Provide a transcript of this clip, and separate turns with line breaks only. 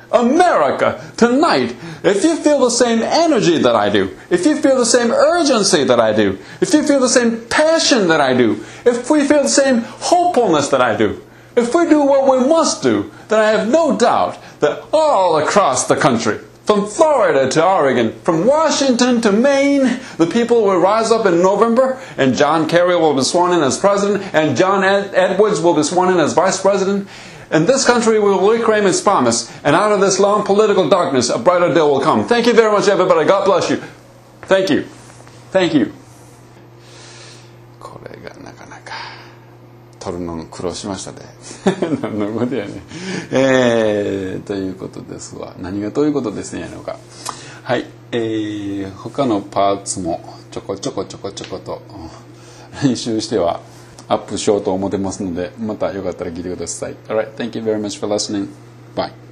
America, tonight, if you feel the same energy that I do, if you feel the same urgency that I do, if you feel the same passion that I do, if we feel the same hopefulness that I do, if we do what we must do, then I have no doubt that all across the country, from Florida to Oregon, from Washington to Maine, the people will rise up in November, and John Kerry will be sworn in as president, and John Edwards will be sworn in as vice president. And this country will reclaim its promise, and out of this long political darkness, a brighter day will come. Thank you very much, everybody. God bless you. Thank you. Thank you. これがなかなか取るの苦労しましたね。何のことやね。ということですわ。何がどういうことですねやのか。はい。他のパーツもちょこちょこと練習してはアップしようと思ってますので、またよかったら聞いてください。Alright, thank you very much for listening. Bye.